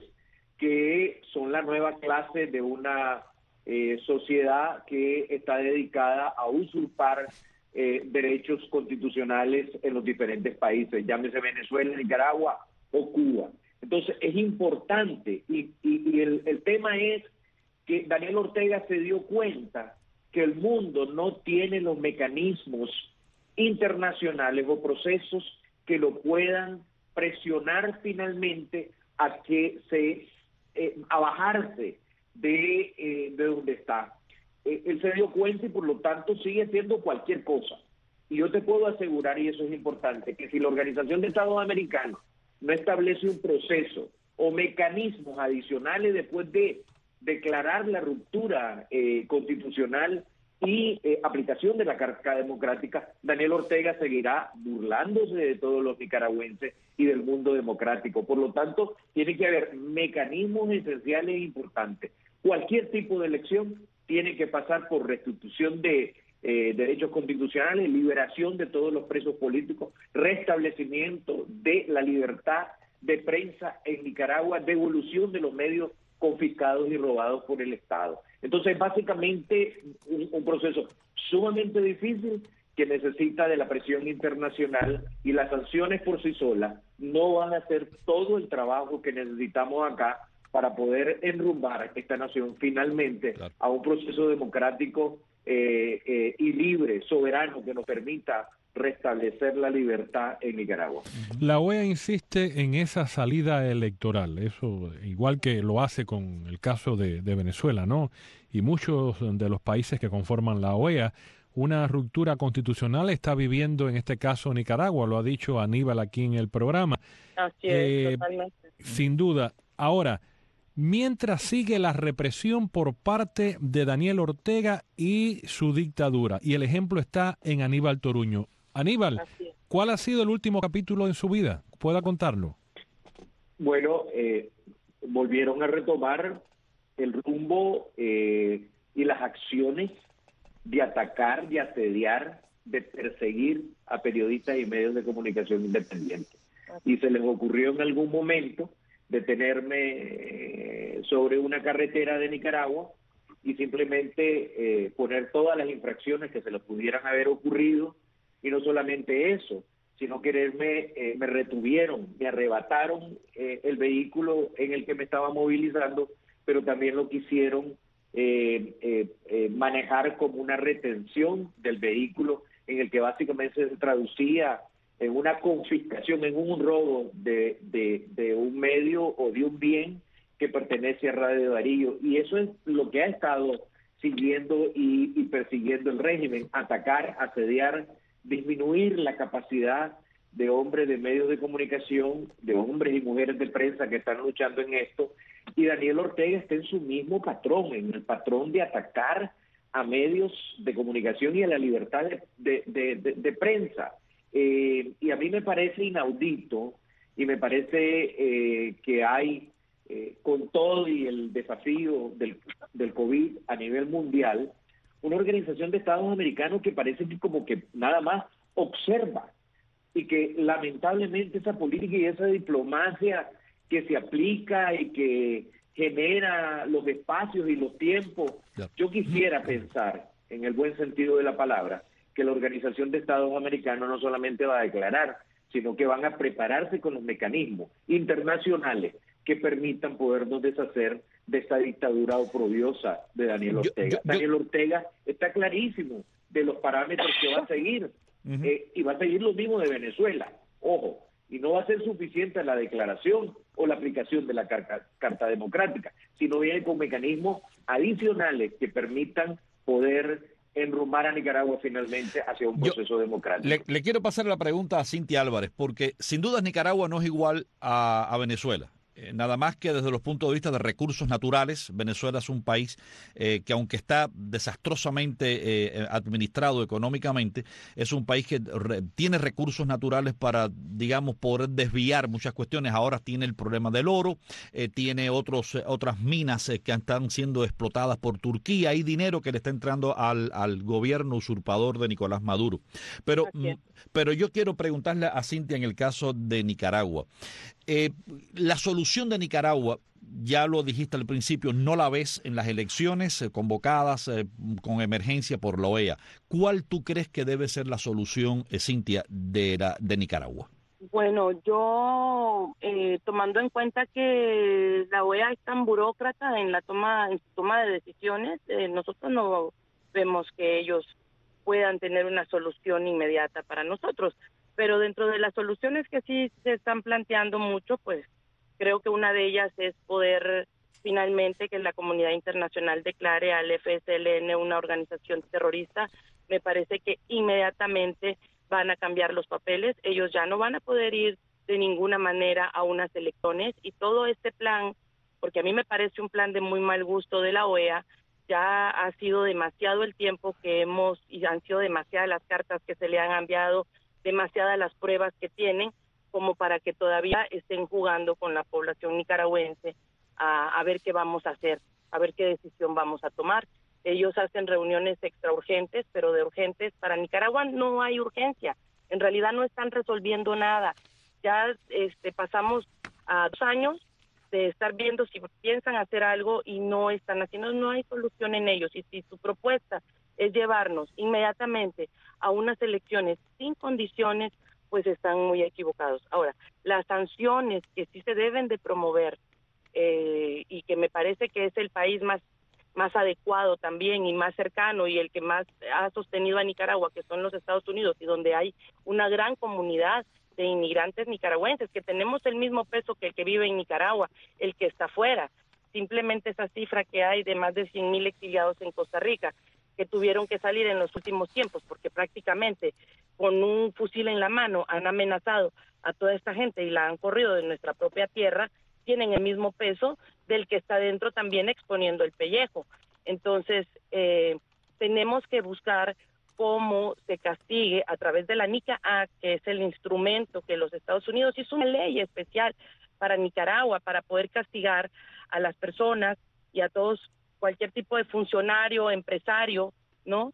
que son la nueva clase de una eh, sociedad que está dedicada a usurpar eh, derechos constitucionales en los diferentes países, llámese Venezuela, Nicaragua o Cuba. Entonces es importante y, y, y el, el tema es que Daniel Ortega se dio cuenta que el mundo no tiene los mecanismos internacionales o procesos que lo puedan presionar finalmente a que se eh, a bajarse de, eh, de donde está. Eh, él se dio cuenta y por lo tanto sigue haciendo cualquier cosa. Y yo te puedo asegurar, y eso es importante, que si la Organización de Estados Americanos no establece un proceso o mecanismos adicionales después de declarar la ruptura eh, constitucional y eh, aplicación de la Carta Democrática, Daniel Ortega seguirá burlándose de todos los nicaragüenses y del mundo democrático. Por lo tanto, tiene que haber mecanismos esenciales e importantes. Cualquier tipo de elección tiene que pasar por restitución de eh, derechos constitucionales, liberación de todos los presos políticos, restablecimiento de la libertad de prensa en Nicaragua, devolución de los medios confiscados y robados por el Estado. Entonces, básicamente, un, un proceso sumamente difícil que necesita de la presión internacional, y las sanciones por sí solas no van a hacer todo el trabajo que necesitamos acá para poder enrumbar esta nación finalmente claro. a un proceso democrático eh, eh, y libre, soberano, que nos permita restablecer la libertad en Nicaragua. La O E A insiste en esa salida electoral, eso igual que lo hace con el caso de, de Venezuela, ¿no? Y muchos de los países que conforman la O E A, una ruptura constitucional está viviendo en este caso Nicaragua, lo ha dicho Aníbal aquí en el programa. Así es, eh, totalmente. Sin duda. Ahora, mientras sigue la represión por parte de Daniel Ortega y su dictadura, y el ejemplo está en Aníbal Toruño. Aníbal, ¿cuál ha sido el último capítulo en su vida? ¿Pueda contarlo? Bueno, eh, volvieron a retomar el rumbo eh, y las acciones de atacar, de asediar, de perseguir a periodistas y medios de comunicación independientes. Y se les ocurrió en algún momento detenerme eh, sobre una carretera de Nicaragua y simplemente eh, poner todas las infracciones que se les pudieran haber ocurrido. Y no solamente eso, sino quererme, eh, me retuvieron, me arrebataron eh, el vehículo en el que me estaba movilizando, pero también lo quisieron eh, eh, eh, manejar como una retención del vehículo, en el que básicamente se traducía en una confiscación, en un robo de, de, de un medio o de un bien que pertenece a Radio Darío. Y eso es lo que ha estado siguiendo y, y persiguiendo el régimen: atacar, asediar, disminuir la capacidad de hombres de medios de comunicación, de hombres y mujeres de prensa que están luchando en esto. Y Daniel Ortega está en su mismo patrón, en el patrón de atacar a medios de comunicación y a la libertad de, de, de, de, de prensa. Eh, y a mí me parece inaudito, y me parece eh, que hay, eh, con todo y el desafío del, del COVID a nivel mundial, una organización de Estados Americanos que parece que como que nada más observa, y que lamentablemente esa política y esa diplomacia que se aplica y que genera los espacios y los tiempos, yo quisiera pensar, en el buen sentido de la palabra, que la Organización de Estados Americanos no solamente va a declarar, sino que van a prepararse con los mecanismos internacionales que permitan podernos deshacer de esta dictadura oprobiosa de Daniel Ortega. Yo, yo, Daniel Ortega está clarísimo de los parámetros que va a seguir, uh-huh. eh, y va a seguir lo mismo de Venezuela, ojo, y no va a ser suficiente la declaración o la aplicación de la carta, carta democrática, sino viene con mecanismos adicionales que permitan poder enrumbar a Nicaragua finalmente hacia un proceso Yo, democrático. Le, le quiero pasar la pregunta a Cintia Álvarez, porque sin duda Nicaragua no es igual a, a Venezuela. Eh, nada más que desde los puntos de vista de recursos naturales, Venezuela es un país eh, que aunque está desastrosamente eh, administrado económicamente, es un país que re, tiene recursos naturales para, digamos, poder desviar muchas cuestiones. Ahora tiene el problema del oro, eh, tiene otros, eh, otras minas eh, que están siendo explotadas por Turquía. Hay dinero que le está entrando al, al gobierno usurpador de Nicolás Maduro. Pero, m, pero yo quiero preguntarle a Cintia en el caso de Nicaragua. Eh, la solución de Nicaragua, ya lo dijiste al principio, no la ves en las elecciones eh, convocadas eh, con emergencia por la O E A. ¿Cuál tú crees que debe ser la solución, eh, Cintia, de, la, de Nicaragua? Bueno, yo eh, tomando en cuenta que la O E A es tan burócrata en la toma, en su toma de decisiones, eh, nosotros no vemos que ellos puedan tener una solución inmediata para nosotros. Pero dentro de las soluciones que sí se están planteando mucho, pues creo que una de ellas es poder finalmente que la comunidad internacional declare al F S L N una organización terrorista. Me parece que inmediatamente van a cambiar los papeles. Ellos ya no van a poder ir de ninguna manera a unas elecciones, y todo este plan, porque a mí me parece un plan de muy mal gusto de la O E A, ya ha sido demasiado el tiempo que hemos, y han sido demasiadas las cartas que se le han enviado, demasiadas las pruebas que tienen como para que todavía estén jugando con la población nicaragüense a, a ver qué vamos a hacer, a ver qué decisión vamos a tomar. Ellos hacen reuniones extra urgentes, pero de urgentes para Nicaragua no hay urgencia. En realidad no están resolviendo nada. Ya este, pasamos a dos años de estar viendo si piensan hacer algo y no están haciendo, no hay solución en ellos. Y si su propuesta es llevarnos inmediatamente a unas elecciones sin condiciones, pues están muy equivocados. Ahora, las sanciones que sí se deben de promover, eh, y que me parece que es el país más, más adecuado también y más cercano y el que más ha sostenido a Nicaragua, que son los Estados Unidos, y donde hay una gran comunidad de inmigrantes nicaragüenses, que tenemos el mismo peso que el que vive en Nicaragua, el que está afuera. Simplemente esa cifra que hay de más de cien mil exiliados en Costa Rica, que tuvieron que salir en los últimos tiempos, porque prácticamente con un fusil en la mano han amenazado a toda esta gente y la han corrido de nuestra propia tierra, tienen el mismo peso del que está dentro también exponiendo el pellejo. Entonces, eh, tenemos que buscar cómo se castigue a través de la NICA Act, que es el instrumento que los Estados Unidos hizo una ley especial para Nicaragua, para poder castigar a las personas y a todos, cualquier tipo de funcionario, empresario, ¿no?,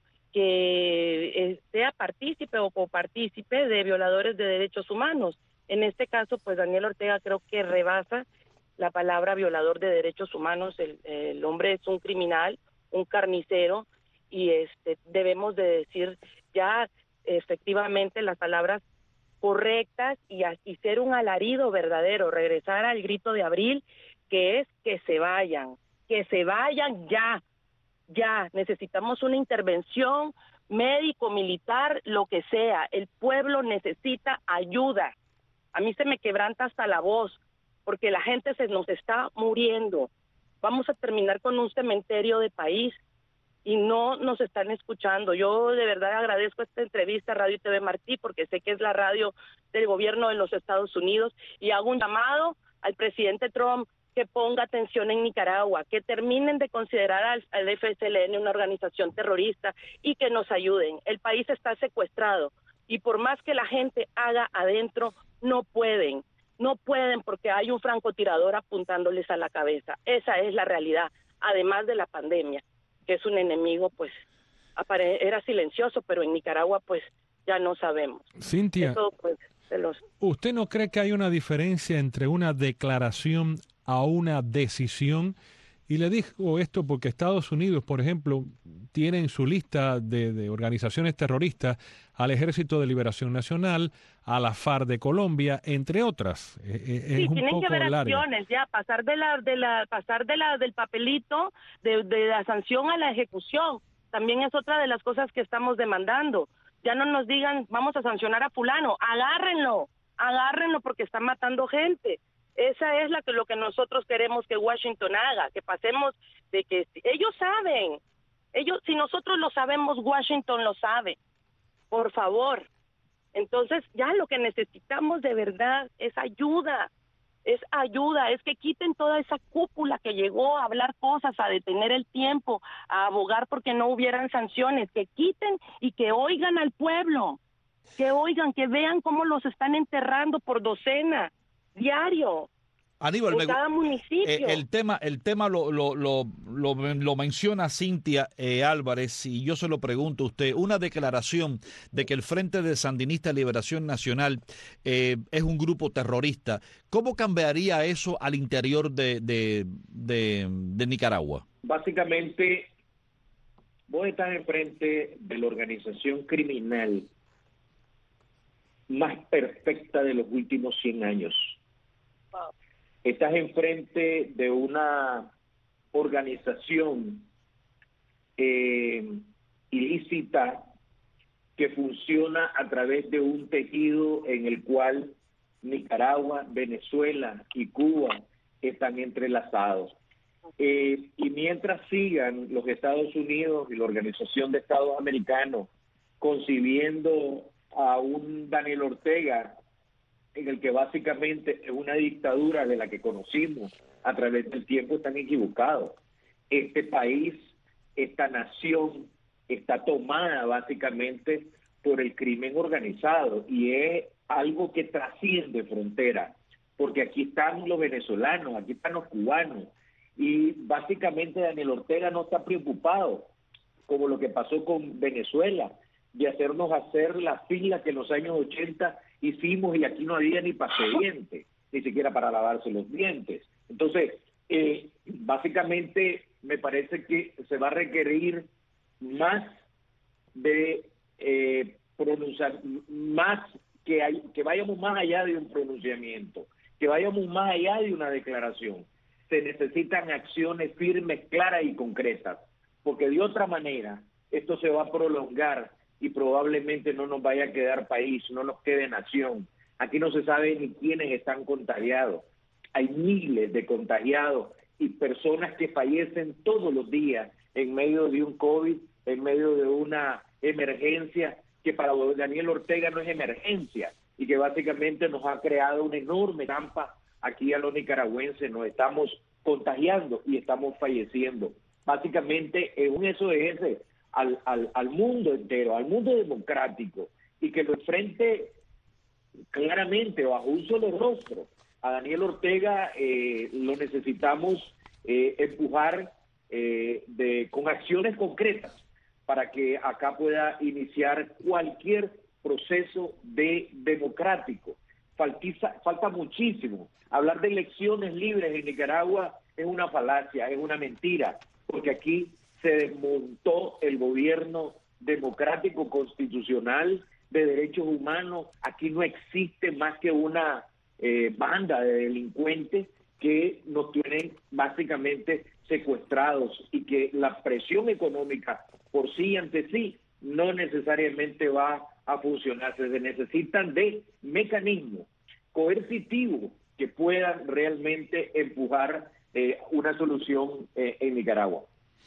que eh, sea partícipe o copartícipe de violadores de derechos humanos. En este caso, pues Daniel Ortega creo que rebasa la palabra violador de derechos humanos. El, el hombre es un criminal, un carnicero, y este debemos de decir ya efectivamente las palabras correctas y, y ser un alarido verdadero, regresar al grito de abril, que es que se vayan, que se vayan ya, ya, necesitamos una intervención médico, militar, lo que sea, el pueblo necesita ayuda. A mí se me quebranta hasta la voz, porque la gente se nos está muriendo. Vamos a terminar con un cementerio de país y no nos están escuchando. Yo de verdad agradezco esta entrevista a Radio y T V Martí, porque sé que es la radio del gobierno de los Estados Unidos, y hago un llamado al presidente Trump que ponga atención en Nicaragua, que terminen de considerar al, al F S L N una organización terrorista y que nos ayuden. El país está secuestrado y por más que la gente haga adentro, no pueden, no pueden porque hay un francotirador apuntándoles a la cabeza. Esa es la realidad, además de la pandemia, que es un enemigo, pues, era silencioso, pero en Nicaragua, pues, ya no sabemos. Cintia, Eso, pues, se los... ¿usted no cree que hay una diferencia entre una declaración a una decisión? Y le digo esto porque Estados Unidos, por ejemplo, tiene en su lista de, de organizaciones terroristas al Ejército de Liberación Nacional, a la FARC de Colombia, entre otras. Eh, eh, Sí, es un tienen poco que haber larga. acciones, ya, pasar de la, de la, pasar de la, del papelito, de, de la sanción a la ejecución. También es otra de las cosas que estamos demandando. Ya no nos digan, vamos a sancionar a fulano, agárrenlo, agárrenlo porque está matando gente. Esa es la que, lo que nosotros queremos que Washington haga, que pasemos de que ellos saben, ellos, si nosotros lo sabemos, Washington lo sabe, por favor. Entonces ya lo que necesitamos de verdad es ayuda, es ayuda, es que quiten toda esa cúpula que llegó a hablar cosas, a detener el tiempo, a abogar porque no hubieran sanciones, que quiten y que oigan al pueblo, que oigan, que vean cómo los están enterrando por docena, diario. Aníbal, en me, cada municipio. eh, el tema, el tema lo, lo, lo, lo, lo menciona Cintia eh, Álvarez, y yo se lo pregunto a usted. Una declaración de que el Frente de Sandinista de Liberación Nacional eh, es un grupo terrorista. ¿Cómo cambiaría eso al interior de, de, de, de Nicaragua? Básicamente, vos estás enfrente de la organización criminal más perfecta de los últimos cien años. Wow. Estás enfrente de una organización eh, ilícita que funciona a través de un tejido en el cual Nicaragua, Venezuela y Cuba están entrelazados. Eh, y mientras sigan los Estados Unidos y la Organización de Estados Americanos concibiendo a un Daniel Ortega en el que básicamente es una dictadura de la que conocimos a través del tiempo, están equivocados. Este país, esta nación, está tomada básicamente por el crimen organizado y es algo que trasciende fronteras, porque aquí están los venezolanos, aquí están los cubanos, y básicamente Daniel Ortega no está preocupado, como lo que pasó con Venezuela, de hacernos hacer la fila que en los años ochenta hicimos y aquí no había ni pasadiente, ni siquiera para lavarse los dientes. Entonces, eh, básicamente me parece que se va a requerir más de eh, pronunciar, más que, hay, que vayamos más allá de un pronunciamiento, que vayamos más allá de una declaración. Se necesitan acciones firmes, claras y concretas, porque de otra manera esto se va a prolongar y probablemente no nos vaya a quedar país, no nos quede nación. Aquí no se sabe ni quiénes están contagiados. Hay miles de contagiados y personas que fallecen todos los días en medio de un COVID, en medio de una emergencia que para Daniel Ortega no es emergencia y que básicamente nos ha creado una enorme trampa aquí a los nicaragüenses. Nos estamos contagiando y estamos falleciendo. Básicamente es un eso es ese. Al, al, al mundo entero, al mundo democrático, y que lo enfrente claramente bajo un solo rostro. A Daniel Ortega eh, lo necesitamos eh, empujar eh, de, con acciones concretas para que acá pueda iniciar cualquier proceso de democrático. Faltiza, falta muchísimo. Hablar de elecciones libres en Nicaragua es una falacia, es una mentira, porque aquí se desmontó el gobierno democrático constitucional de derechos humanos. Aquí no existe más que una eh, banda de delincuentes que nos tienen básicamente secuestrados y que la presión económica por sí y ante sí no necesariamente va a funcionar. Se necesitan de mecanismos coercitivos que puedan realmente empujar eh, una solución eh, en Nicaragua.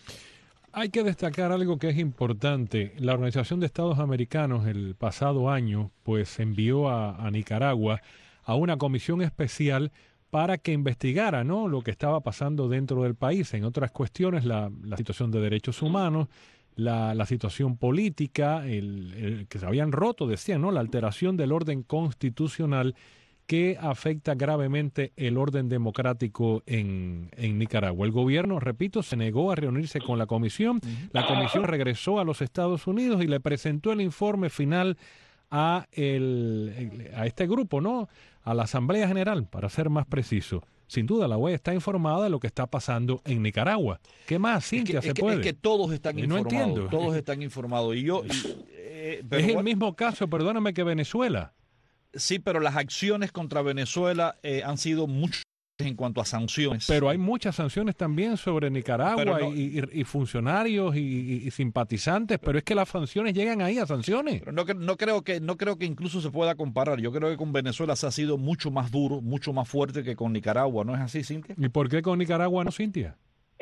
Hay que destacar algo que es importante. La Organización de Estados Americanos el pasado año pues envió a, a Nicaragua a una comisión especial para que investigara, ¿no?, lo que estaba pasando dentro del país. En otras cuestiones, la, la situación de derechos humanos, la, la situación política, el, el que se habían roto, decían, ¿no?, la alteración del orden constitucional que afecta gravemente el orden democrático en, en Nicaragua. El gobierno, repito, se negó a reunirse con la comisión. La comisión regresó a los Estados Unidos y le presentó el informe final a, el, a este grupo, ¿no?, a la Asamblea General, para ser más preciso. sin duda la O E A está informada de lo que está pasando en Nicaragua. ¿Qué más, Cintia, es que, se es que, puede? Es que todos están y no informados. entiendo. Todos están informados. Y yo... Y, eh, pero es el what? mismo caso, perdóname, que Venezuela. Sí, pero las acciones contra Venezuela eh, han sido mucho en cuanto a sanciones. Pero hay muchas sanciones también sobre Nicaragua no, y, y, y funcionarios y, y, y simpatizantes, pero es que las sanciones llegan ahí a sanciones. Pero no, no, creo que, no creo que incluso se pueda comparar. Yo creo que con Venezuela se ha sido mucho más duro, mucho más fuerte que con Nicaragua. ¿No es así, Cintia? ¿Y por qué con Nicaragua no, Cintia?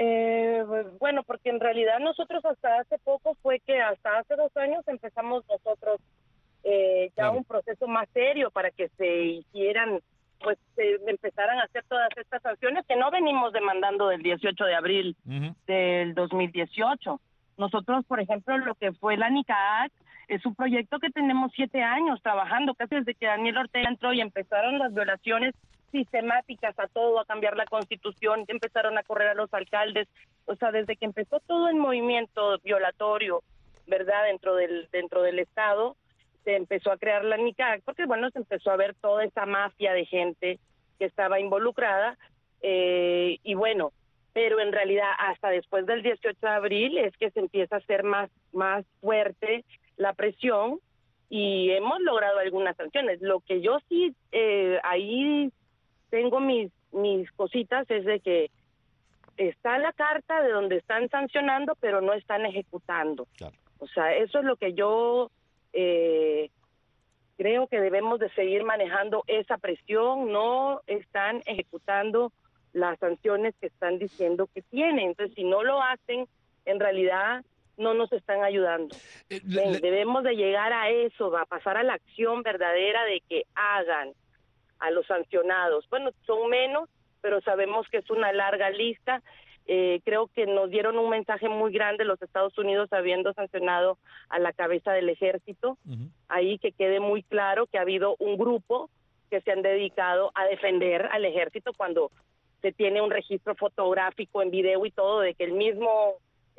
Eh, bueno, porque en realidad nosotros hasta hace poco fue que hasta hace dos años empezamos nosotros eh, ya claro. un proceso más serio para que se hicieran, pues se empezaran a hacer todas estas sanciones que no venimos demandando del dieciocho de abril uh-huh. del dos mil dieciocho. Nosotros, por ejemplo, lo que fue la NICAAC es un proyecto que tenemos siete años trabajando, casi desde que Daniel Ortega entró y empezaron las violaciones sistemáticas a todo, a cambiar la constitución, empezaron a correr a los alcaldes, o sea, desde que empezó todo el movimiento violatorio, ¿verdad?, dentro del dentro del Estado, se empezó a crear la NICAAC, porque bueno, se empezó a ver toda esa mafia de gente que estaba involucrada, eh, y bueno, pero en realidad hasta después del dieciocho de abril es que se empieza a hacer más, más fuerte la presión, y hemos logrado algunas sanciones. Lo que yo sí, eh, ahí tengo mis, mis cositas, es de que está la carta de donde están sancionando, pero no están ejecutando. Claro. O sea, eso es lo que yo eh, creo que debemos de seguir manejando, esa presión. No están ejecutando las sanciones que están diciendo que tienen. Entonces, si no lo hacen, en realidad no nos están ayudando. Eh, le, debemos de llegar a eso, a pasar a la acción verdadera de que hagan a los sancionados. Bueno, son menos, pero sabemos que es una larga lista. Eh, creo que nos dieron un mensaje muy grande los Estados Unidos habiendo sancionado a la cabeza del ejército. Uh-huh. Ahí que quede muy claro que ha habido un grupo que se han dedicado a defender al ejército cuando se tiene un registro fotográfico en video y todo de que el mismo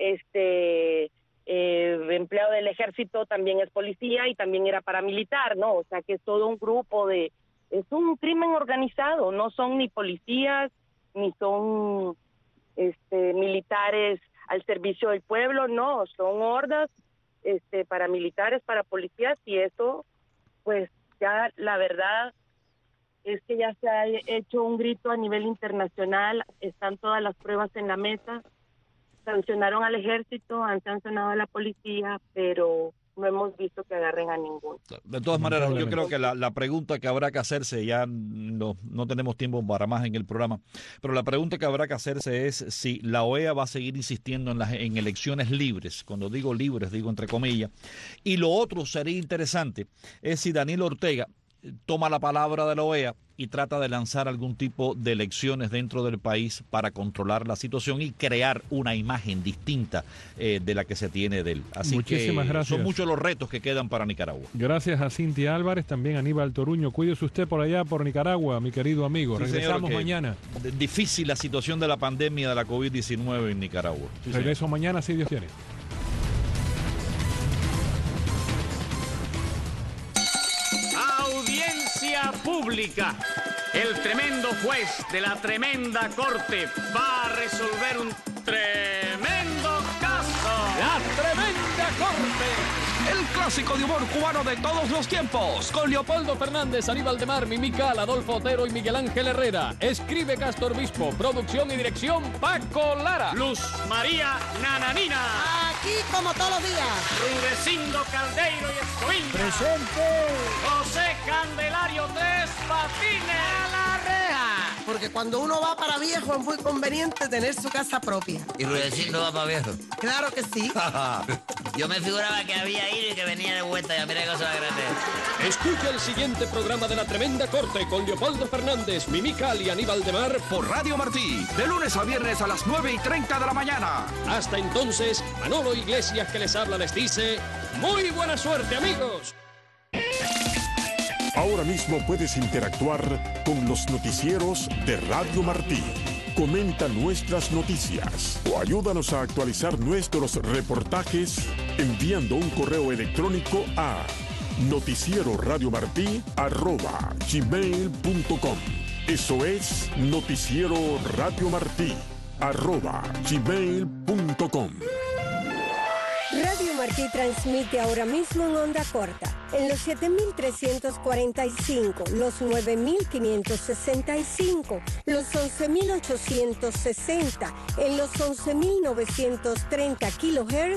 este eh, empleado del ejército también es policía y también era paramilitar, ¿no? O sea que es todo un grupo de... Es un crimen organizado, no son ni policías, ni son este, militares al servicio del pueblo, no, son hordas este, paramilitares, para policías, y eso, pues ya la verdad es que ya se ha hecho un grito a nivel internacional, están todas las pruebas en la mesa, sancionaron al ejército, han sancionado a la policía, pero no hemos visto que agarren a ninguno. De todas maneras, yo creo que la, la pregunta que habrá que hacerse, ya no, no tenemos tiempo para más en el programa, pero la pregunta que habrá que hacerse es si la O E A va a seguir insistiendo en, las, en elecciones libres. Cuando digo libres, digo entre comillas. Y lo otro sería interesante es si Daniel Ortega toma la palabra de la O E A y trata de lanzar algún tipo de elecciones dentro del país para controlar la situación y crear una imagen distinta eh, de la que se tiene de él. Así Muchísimas que gracias. Son muchos los retos que quedan para Nicaragua. Gracias a Cintia Álvarez, también a Aníbal Toruño. Cuídese usted por allá, por Nicaragua, mi querido amigo. Sí, Regresamos señor, mañana. Difícil la situación de la pandemia de la COVID diecinueve en Nicaragua. Sí, Regreso señor. mañana, si Dios quiere. Audiencia pública. El tremendo juez de la tremenda corte va a resolver un tremendo caso. La tremenda corte. El clásico de humor cubano de todos los tiempos. Con Leopoldo Fernández, Aníbal de Mar, Mimical, Adolfo Otero y Miguel Ángel Herrera. Escribe Castor Bispo. Producción y dirección Paco Lara. Luz María Nananina. Aquí como todos los días. Rudecindo Caldeiro y Escoviña. Presente. José Candelario Tres Patines. A la reja. Porque cuando uno va para viejo es muy conveniente tener su casa propia. ¿Y Rudecindo va para viejo? Claro que sí. Yo me figuraba que había ido y que venía de vuelta. Ya mira qué cosa grande. Escucha el siguiente programa de La Tremenda Corte con Leopoldo Fernández, Mimical y Aníbal de Mar por Radio Martí, de lunes a viernes a las nueve y treinta de la mañana. Hasta entonces, Manolo Iglesias que les habla les dice muy buena suerte, amigos. Ahora mismo puedes interactuar con los noticieros de Radio Martí. Comenta nuestras noticias o ayúdanos a actualizar nuestros reportajes enviando un correo electrónico a noticieroradiomartí arroba gmail punto com. Eso es Noticiero Radio Martí, arroba gmail punto com. Radio Martí transmite ahora mismo en onda corta, en los siete mil trescientos cuarenta y cinco, los nueve mil quinientos sesenta y cinco, los once mil ochocientos sesenta, en los once mil novecientos treinta kilohertz